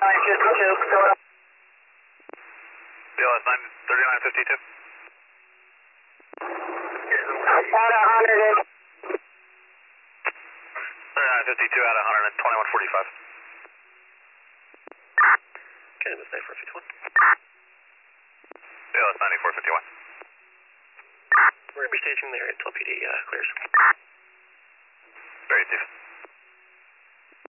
BLS 3952. At 100. 3952 out of 100 and 2145. Okay, that's 9451. BLS 9451. We're going to be staging there until PD clears. Very safe.